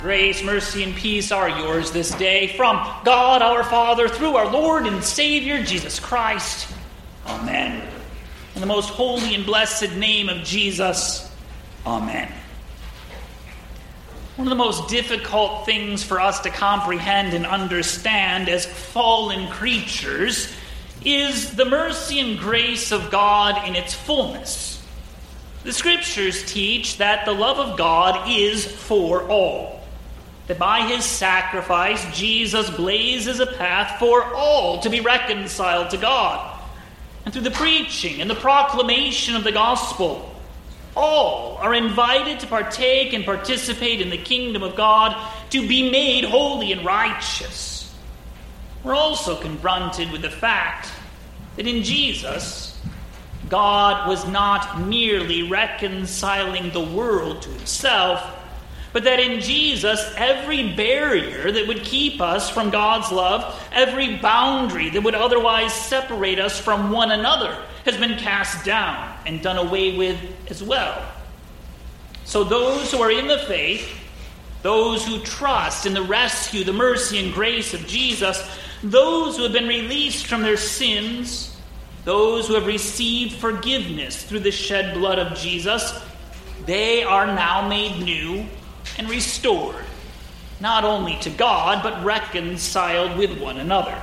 Grace, mercy, and peace are yours this day from God our Father through our Lord and Savior Jesus Christ. Amen. In the most holy and blessed name of Jesus, amen. One of the most difficult things for us to comprehend and understand as fallen creatures is the mercy and grace of God in its fullness. The Scriptures teach that the love of God is for all. That by his sacrifice, Jesus blazes a path for all to be reconciled to God. And through the preaching and the proclamation of the gospel, all are invited to partake and participate in the kingdom of God, to be made holy and righteous. We're also confronted with the fact that in Jesus, God was not merely reconciling the world to himself, but that in Jesus, every barrier that would keep us from God's love, every boundary that would otherwise separate us from one another, has been cast down and done away with as well. So those who are in the faith, those who trust in the rescue, the mercy, and grace of Jesus, those who have been released from their sins, those who have received forgiveness through the shed blood of Jesus, they are now made new and restored, not only to God, but reconciled with one another.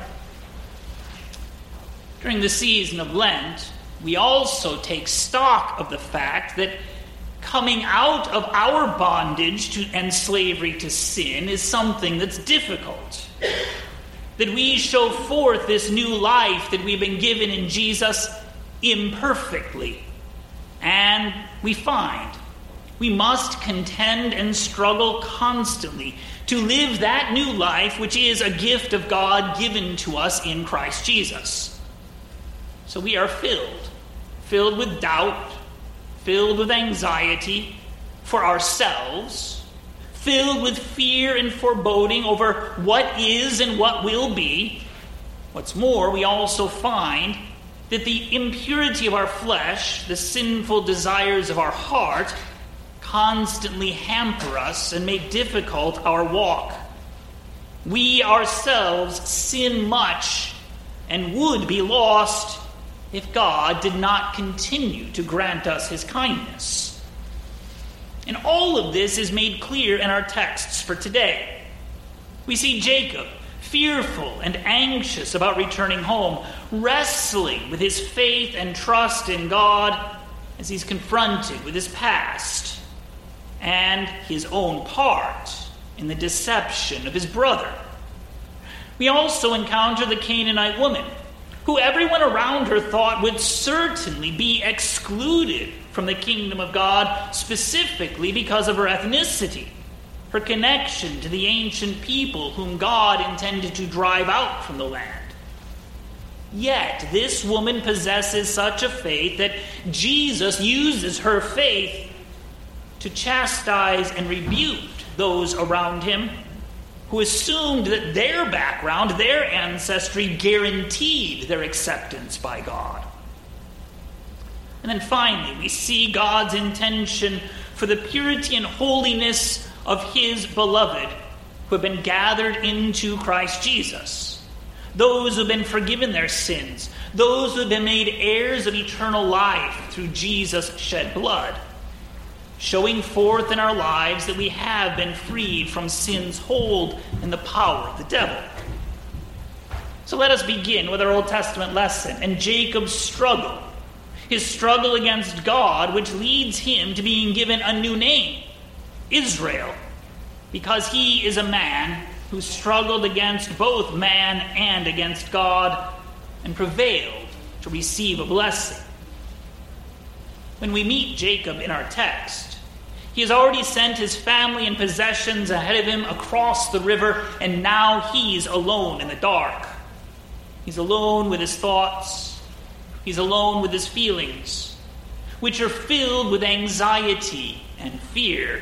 During the season of Lent, we also take stock of the fact that coming out of our bondage and slavery to sin is something that's difficult. That we show forth this new life that we've been given in Jesus imperfectly. And we find we must contend and struggle constantly to live that new life which is a gift of God given to us in Christ Jesus. So we are filled with doubt, filled with anxiety for ourselves, filled with fear and foreboding over what is and what will be. What's more, we also find that the impurity of our flesh, the sinful desires of our heart, constantly hamper us and make difficult our walk. We ourselves sin much and would be lost if God did not continue to grant us his kindness. And all of this is made clear in our texts for today. We see Jacob, fearful and anxious about returning home, wrestling with his faith and trust in God as he's confronted with his past and his own part in the deception of his brother. We also encounter the Canaanite woman, who everyone around her thought would certainly be excluded from the kingdom of God, specifically because of her ethnicity, her connection to the ancient people whom God intended to drive out from the land. Yet this woman possesses such a faith that Jesus uses her faith to chastise and rebuke those around him who assumed that their background, their ancestry, guaranteed their acceptance by God. And then finally, we see God's intention for the purity and holiness of his beloved who have been gathered into Christ Jesus. Those who have been forgiven their sins, those who have been made heirs of eternal life through Jesus' shed blood, showing forth in our lives that we have been freed from sin's hold and the power of the devil. So let us begin with our Old Testament lesson and Jacob's struggle. His struggle against God, which leads him to being given a new name, Israel, because he is a man who struggled against both man and against God and prevailed to receive a blessing. When we meet Jacob in our text, he has already sent his family and possessions ahead of him across the river, and now he's alone in the dark. He's alone with his thoughts. He's alone with his feelings, which are filled with anxiety and fear.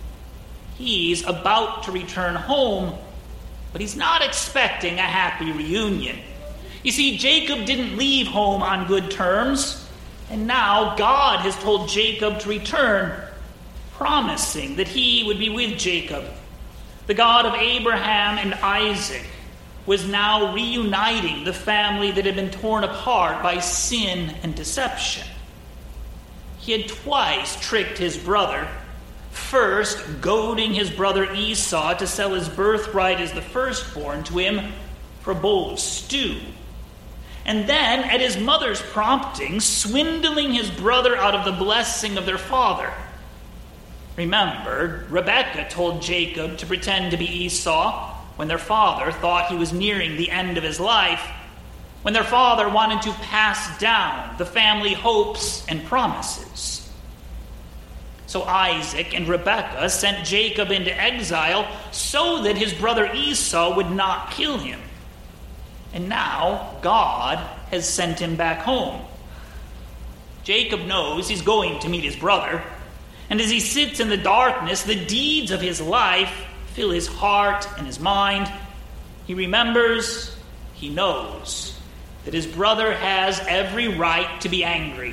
He's about to return home, but he's not expecting a happy reunion. You see, Jacob didn't leave home on good terms, and now God has told Jacob to return, promising that he would be with Jacob the God of Abraham and Isaac, was now reuniting the family that had been torn apart by sin and deception. He had twice tricked his brother, first goading his brother Esau to sell his birthright as the firstborn to him for a bowl of stew, and then, at his mother's prompting, swindling his brother out of the blessing of their father. Remember, Rebekah told Jacob to pretend to be Esau when their father thought he was nearing the end of his life, when their father wanted to pass down the family hopes and promises. So Isaac and Rebekah sent Jacob into exile so that his brother Esau would not kill him. And now God has sent him back home. Jacob knows he's going to meet his brother, and as he sits in the darkness, the deeds of his life fill his heart and his mind. He remembers, he knows, that his brother has every right to be angry.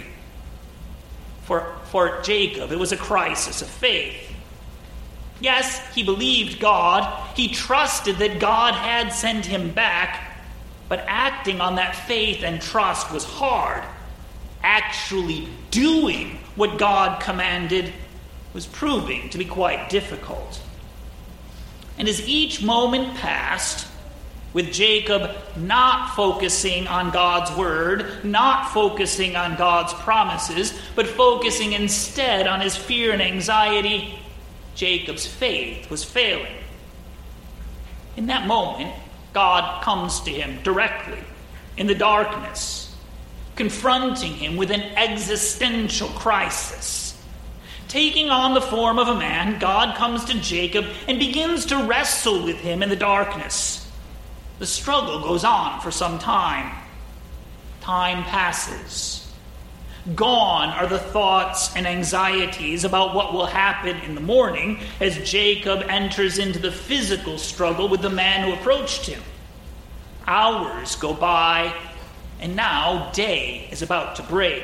For Jacob, it was a crisis of faith. Yes, he believed God. He trusted that God had sent him back. But acting on that faith and trust was hard. Actually doing what God commanded was proving to be quite difficult. And as each moment passed, with Jacob not focusing on God's word, not focusing on God's promises, but focusing instead on his fear and anxiety, Jacob's faith was failing. In that moment, God comes to him directly in the darkness, confronting him with an existential crisis. Taking on the form of a man, God comes to Jacob and begins to wrestle with him in the darkness. The struggle goes on for some time. Time passes. Gone are the thoughts and anxieties about what will happen in the morning as Jacob enters into the physical struggle with the man who approached him. Hours go by, and now day is about to break.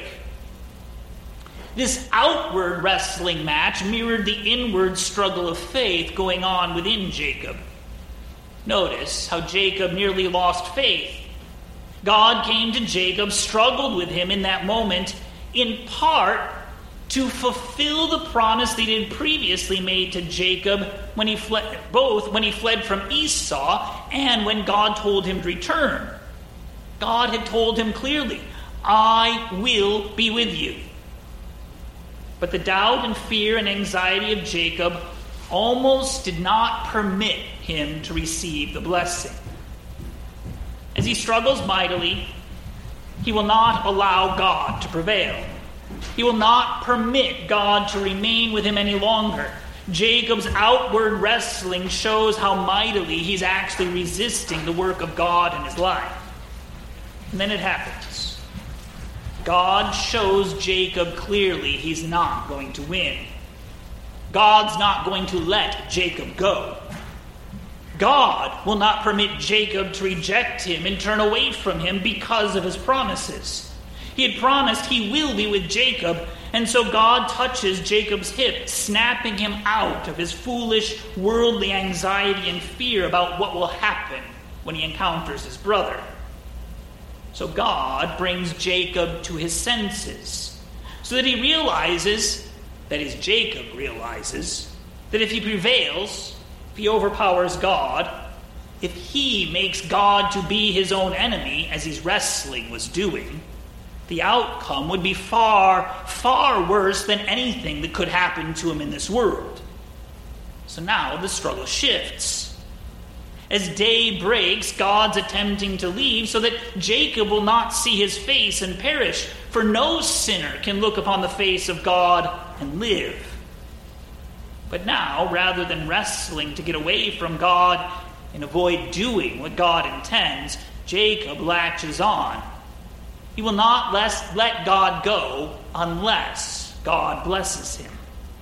This outward wrestling match mirrored the inward struggle of faith going on within Jacob. Notice how Jacob nearly lost faith. God came to Jacob, struggled with him in that moment, in part to fulfill the promise that he had previously made to Jacob when he fled, both when he fled from Esau and when God told him to return. God had told him clearly, "I will be with you." But the doubt and fear and anxiety of Jacob almost did not permit him to receive the blessing. As he struggles mightily, he will not allow God to prevail. He will not permit God to remain with him any longer. Jacob's outward wrestling shows how mightily he's actually resisting the work of God in his life. And then it happens. God shows Jacob clearly he's not going to win. God's not going to let Jacob go. God will not permit Jacob to reject him and turn away from him because of his promises. He had promised he will be with Jacob, and so God touches Jacob's hip, snapping him out of his foolish, worldly anxiety and fear about what will happen when he encounters his brother. So God brings Jacob to his senses, so that he realizes, that is, Jacob realizes, that if he prevails, if he overpowers God, if he makes God to be his own enemy, as his wrestling was doing, the outcome would be far, far worse than anything that could happen to him in this world. So now the struggle shifts. As day breaks, God's attempting to leave so that Jacob will not see his face and perish, for no sinner can look upon the face of God and live. But now, rather than wrestling to get away from God and avoid doing what God intends, Jacob latches on. He will not let God go unless God blesses him.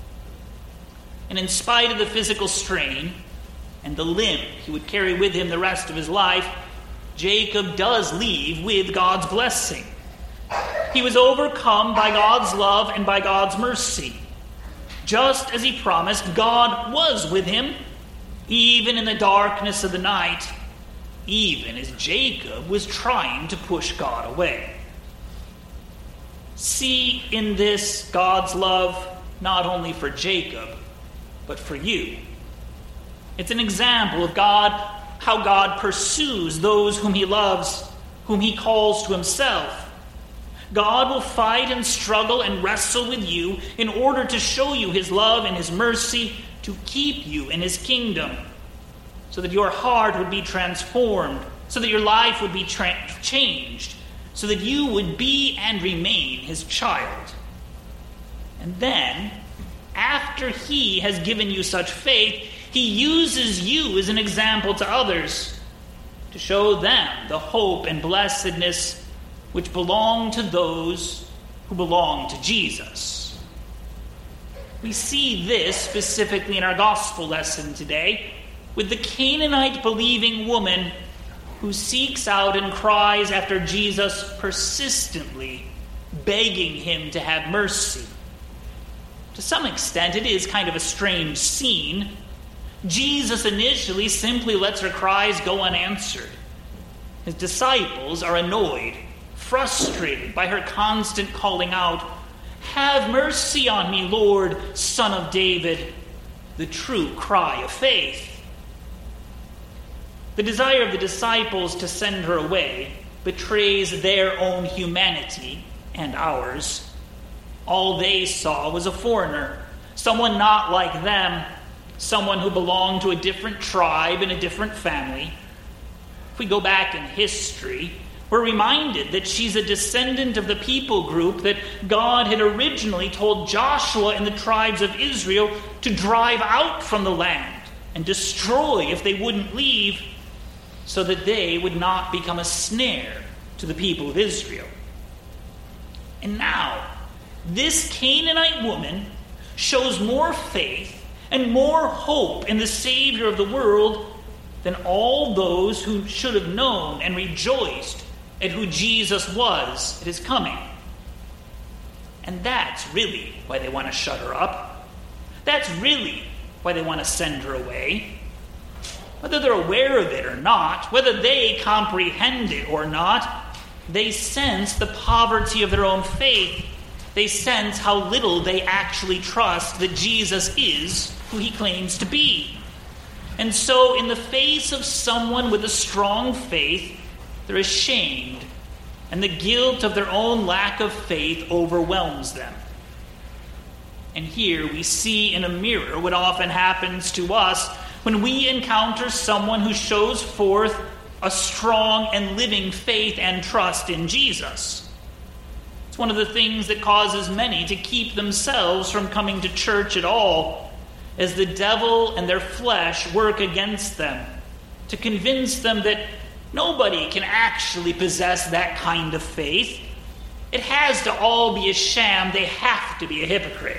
And in spite of the physical strain and the limp he would carry with him the rest of his life, Jacob does leave with God's blessing. He was overcome by God's love and by God's mercy. Just as he promised, God was with him, even in the darkness of the night, even as Jacob was trying to push God away. See in this God's love not only for Jacob, but for you. It's an example of how God pursues those whom he loves, whom he calls to himself. God will fight and struggle and wrestle with you in order to show you his love and his mercy, to keep you in his kingdom, so that your heart would be transformed, so that your life would be changed, so that you would be and remain his child. And then, after he has given you such faith, he uses you as an example to others to show them the hope and blessedness which belong to those who belong to Jesus. We see this specifically in our gospel lesson today with the Canaanite believing woman who seeks out and cries after Jesus, persistently begging him to have mercy. To some extent, it is kind of a strange scene. Jesus initially simply lets her cries go unanswered. His disciples are annoyed, frustrated by her constant calling out, "Have mercy on me, Lord, Son of David," the true cry of faith. The desire of the disciples to send her away betrays their own humanity and ours. All they saw was a foreigner, someone not like them, someone who belonged to a different tribe and a different family. If we go back in history, we're reminded that she's a descendant of the people group that God had originally told Joshua and the tribes of Israel to drive out from the land and destroy if they wouldn't leave, so that they would not become a snare to the people of Israel. And now, this Canaanite woman shows more faith and more hope in the Savior of the world than all those who should have known and rejoiced at who Jesus was at his coming. And that's really why they want to shut her up. That's really why they want to send her away. Whether they're aware of it or not, whether they comprehend it or not, they sense the poverty of their own faith. They sense how little they actually trust that Jesus is who he claims to be. And so, in the face of someone with a strong faith, they're ashamed, and the guilt of their own lack of faith overwhelms them. And here we see in a mirror what often happens to us when we encounter someone who shows forth a strong and living faith and trust in Jesus. It's one of the things that causes many to keep themselves from coming to church at all, as the devil and their flesh work against them to convince them that nobody can actually possess that kind of faith. It has to all be a sham. They have to be a hypocrite.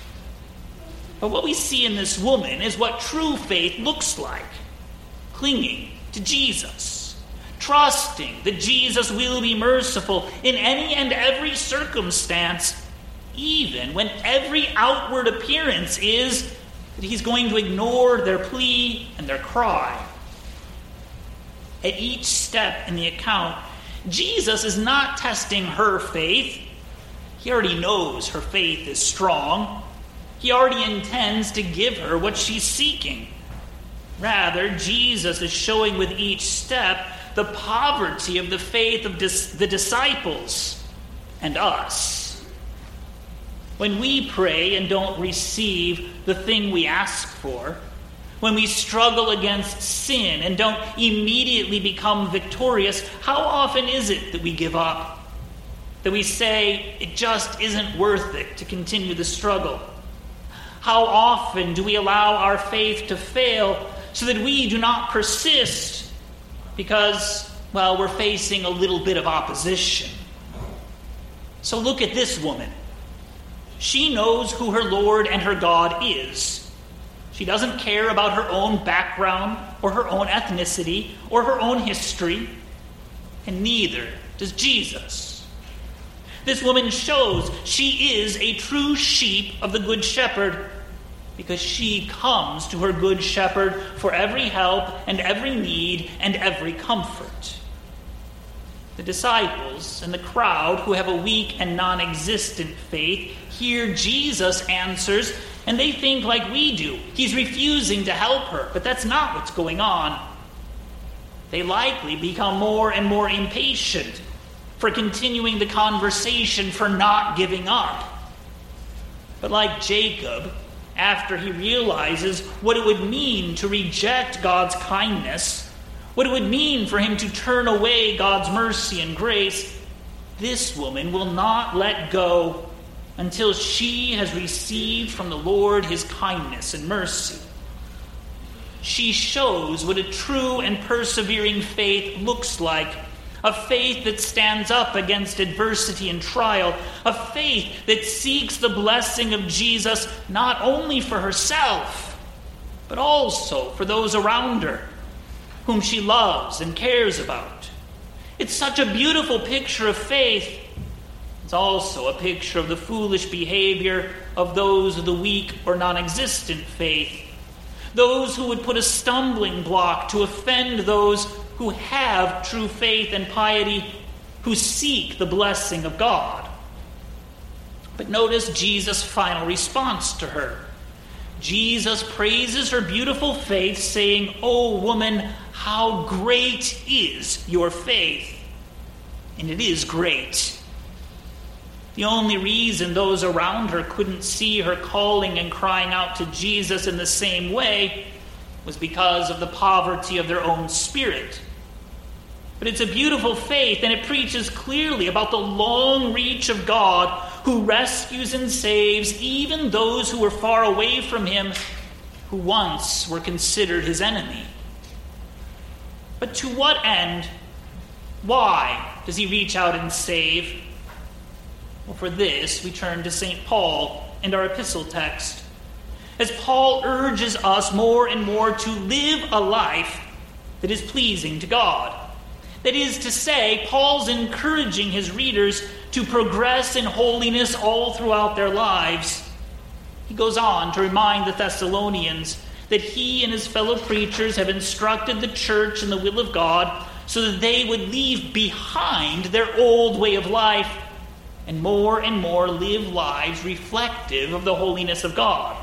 But what we see in this woman is what true faith looks like. Clinging to Jesus. Trusting that Jesus will be merciful in any and every circumstance, even when every outward appearance is that he's going to ignore their plea and their cry. At each step in the account, Jesus is not testing her faith. He already knows her faith is strong. He already intends to give her what she's seeking. Rather, Jesus is showing with each step the poverty of the faith of the disciples and us. When we pray and don't receive the thing we ask for, when we struggle against sin and don't immediately become victorious, how often is it that we give up? That we say it just isn't worth it to continue the struggle? How often do we allow our faith to fail so that we do not persist because, well, we're facing a little bit of opposition? So look at this woman. She knows who her Lord and her God is. She doesn't care about her own background or her own ethnicity or her own history, and neither does Jesus. This woman shows she is a true sheep of the Good Shepherd, because she comes to her good shepherd for every help and every need and every comfort. The disciples and the crowd who have a weak and non-existent faith hear Jesus' answers, and they think like we do. He's refusing to help her, but that's not what's going on. They likely become more and more impatient for continuing the conversation, for not giving up. But like Jacob, after he realizes what it would mean to reject God's kindness, what it would mean for him to turn away God's mercy and grace, this woman will not let go until she has received from the Lord his kindness and mercy. She shows what a true and persevering faith looks like, a faith that stands up against adversity and trial, a faith that seeks the blessing of Jesus not only for herself, but also for those around her, whom she loves and cares about. It's such a beautiful picture of faith. It's also a picture of the foolish behavior of those of the weak or non-existent faith, those who would put a stumbling block to offend those who have true faith and piety, who seek the blessing of God. But notice Jesus' final response to her. Jesus praises her beautiful faith, saying, "O woman, how great is your faith." And it is great. The only reason those around her couldn't see her calling and crying out to Jesus in the same way was because of the poverty of their own spirit. But it's a beautiful faith, and it preaches clearly about the long reach of God, who rescues and saves even those who were far away from him, who once were considered his enemy. But to what end? Why does he reach out and save? Well, for this, we turn to St. Paul and our epistle text, as Paul urges us more and more to live a life that is pleasing to God. That is to say, Paul's encouraging his readers to progress in holiness all throughout their lives. He goes on to remind the Thessalonians that he and his fellow preachers have instructed the church in the will of God so that they would leave behind their old way of life and more live lives reflective of the holiness of God.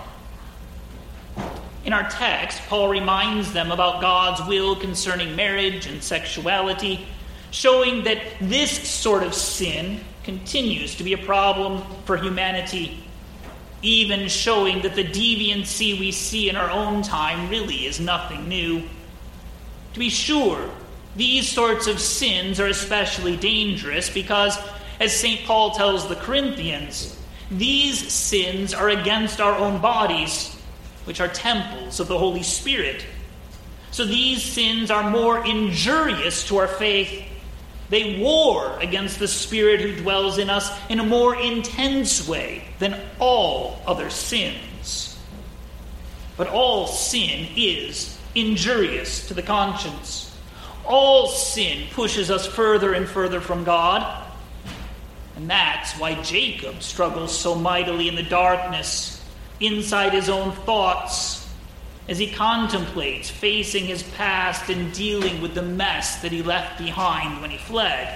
In our text, Paul reminds them about God's will concerning marriage and sexuality, showing that this sort of sin continues to be a problem for humanity, even showing that the deviancy we see in our own time really is nothing new. To be sure, these sorts of sins are especially dangerous because, as St. Paul tells the Corinthians, these sins are against our own bodies, which are temples of the Holy Spirit. So these sins are more injurious to our faith. They war against the Spirit who dwells in us in a more intense way than all other sins. But all sin is injurious to the conscience. All sin pushes us further and further from God. And that's why Jacob struggles so mightily in the darkness, inside his own thoughts, as he contemplates facing his past and dealing with the mess that he left behind when he fled.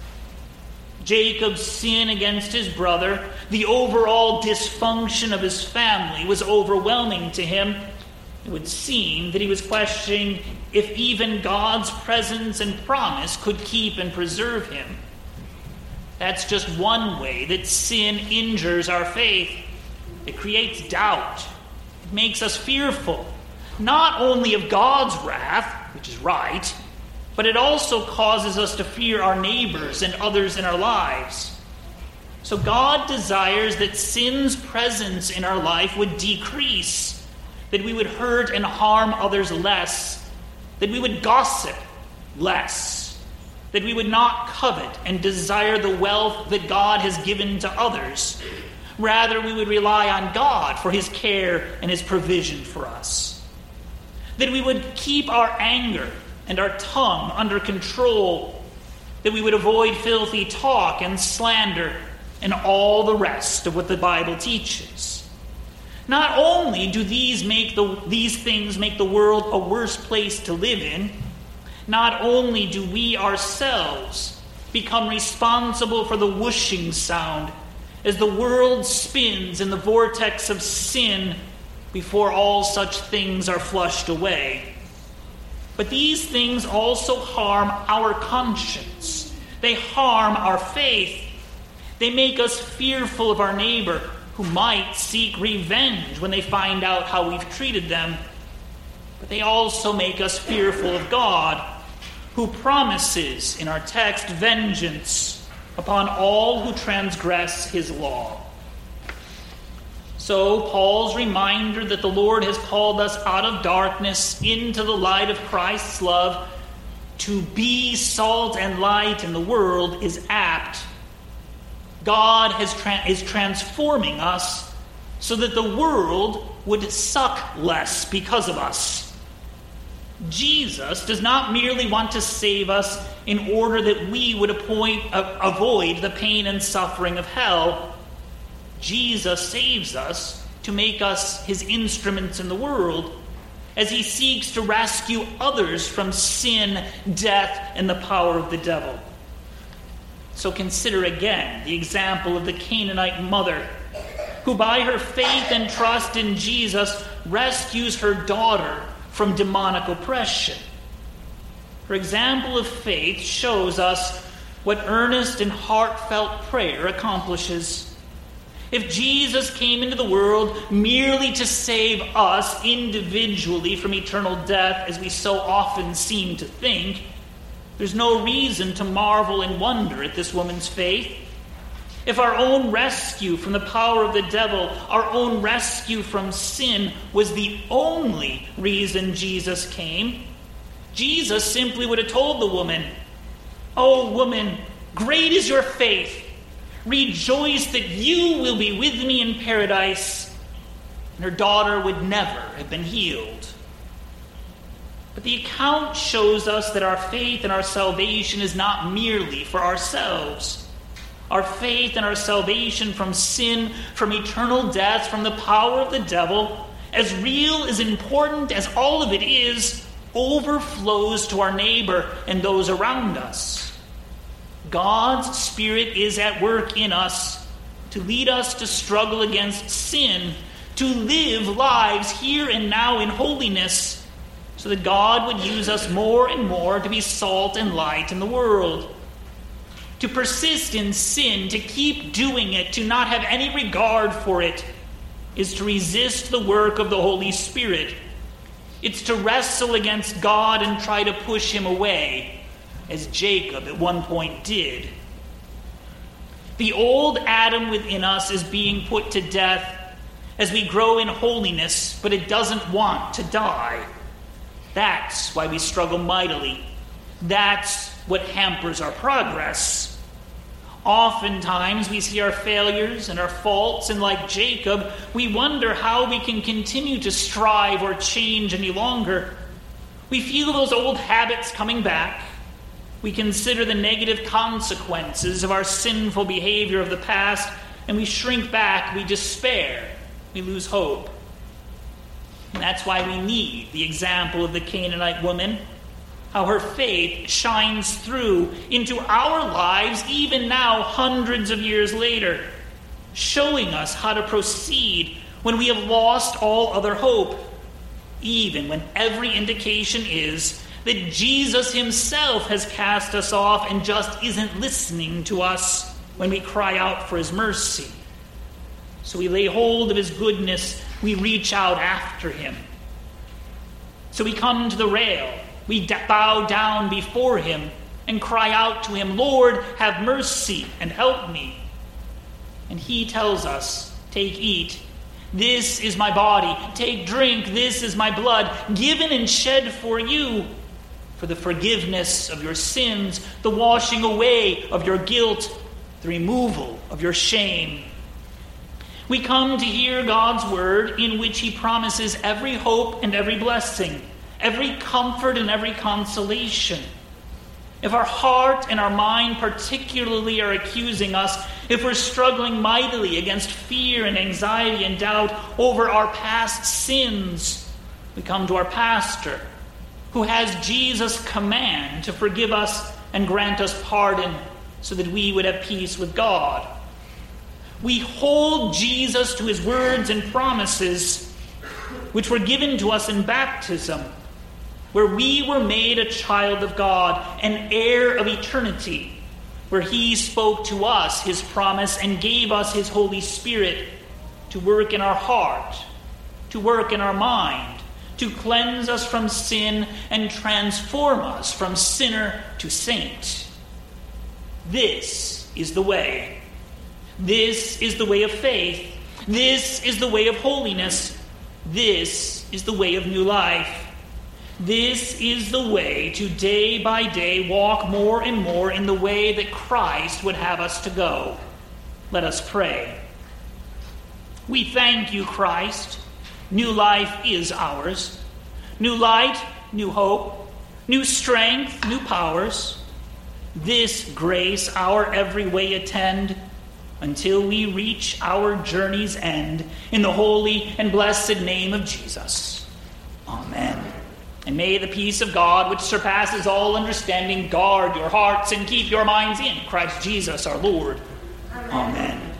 Jacob's sin against his brother, the overall dysfunction of his family, was overwhelming to him. It would seem that he was questioning if even God's presence and promise could keep and preserve him. That's just one way that sin injures our faith. It creates doubt. It makes us fearful, not only of God's wrath, which is right, but it also causes us to fear our neighbors and others in our lives. So God desires that sin's presence in our life would decrease, that we would hurt and harm others less, that we would gossip less, that we would not covet and desire the wealth that God has given to others. Rather, we would rely on God for his care and his provision for us. That we would keep our anger and our tongue under control. That we would avoid filthy talk and slander and all the rest of what the Bible teaches. Not only do these things make the world a worse place to live in, not only do we ourselves become responsible for the whooshing sound as the world spins in the vortex of sin before all such things are flushed away, but these things also harm our conscience. They harm our faith. They make us fearful of our neighbor, who might seek revenge when they find out how we've treated them. But they also make us fearful of God, who promises in our text vengeance upon all who transgress his law. So Paul's reminder that the Lord has called us out of darkness into the light of Christ's love to be salt and light in the world is apt. God is transforming us so that the world would suck less because of us. Jesus does not merely want to save us in order that we would avoid the pain and suffering of hell. Jesus saves us to make us his instruments in the world as he seeks to rescue others from sin, death, and the power of the devil. So consider again the example of the Canaanite mother, who by her faith and trust in Jesus rescues her daughter from demonic oppression. Her example of faith shows us what earnest and heartfelt prayer accomplishes. If Jesus came into the world merely to save us individually from eternal death, as we so often seem to think, there's no reason to marvel and wonder at this woman's faith. If our own rescue from the power of the devil, our own rescue from sin, was the only reason Jesus came, Jesus simply would have told the woman, "Oh, woman, great is your faith. Rejoice that you will be with me in paradise." And her daughter would never have been healed. But the account shows us that our faith and our salvation is not merely for ourselves. Our faith and our salvation from sin, from eternal death, from the power of the devil, as real, as important as all of it is, overflows to our neighbor and those around us. God's Spirit is at work in us to lead us to struggle against sin, to live lives here and now in holiness, so that God would use us more and more to be salt and light in the world. To persist in sin, to keep doing it, to not have any regard for it, is to resist the work of the Holy Spirit. It's to wrestle against God and try to push him away, as Jacob at one point did. The old Adam within us is being put to death as we grow in holiness, but it doesn't want to die. That's why we struggle mightily. That's what hampers our progress. Oftentimes we see our failures and our faults, and like Jacob, we wonder how we can continue to strive or change any longer. We feel those old habits coming back. We consider the negative consequences of our sinful behavior of the past, and we shrink back, we despair, we lose hope. And that's why we need the example of the Canaanite woman, how her faith shines through into our lives even now, hundreds of years later, showing us how to proceed when we have lost all other hope, even when every indication is that Jesus himself has cast us off and just isn't listening to us when we cry out for his mercy. So we lay hold of his goodness, we reach out after him. So we come to the rail, we bow down before him and cry out to him, "Lord, have mercy and help me." And he tells us, "Take, eat. This is my body. Take, drink. This is my blood, given and shed for you, for the forgiveness of your sins, the washing away of your guilt, the removal of your shame." We come to hear God's word, in which he promises every hope and every blessing, every comfort and every consolation. if our heart and our mind particularly are accusing us, if we're struggling mightily against fear and anxiety and doubt over our past sins, we come to our pastor, who has Jesus' command to forgive us and grant us pardon so that we would have peace with God. We hold Jesus to his words and promises, which were given to us in baptism, where we were made a child of God, an heir of eternity, where he spoke to us his promise and gave us his Holy Spirit to work in our heart, to work in our mind, to cleanse us from sin and transform us from sinner to saint. This is the way. This is the way of faith. This is the way of holiness. This is the way of new life. This is the way to day by day walk more and more in the way that Christ would have us to go. Let us pray. We thank you, Christ. New life is ours. New light, new hope, new strength, new powers. This grace our every way attend, until we reach our journey's end, in the holy and blessed name of Jesus. Amen. And may the peace of God, which surpasses all understanding, guard your hearts and keep your minds in Christ Jesus our Lord. Amen.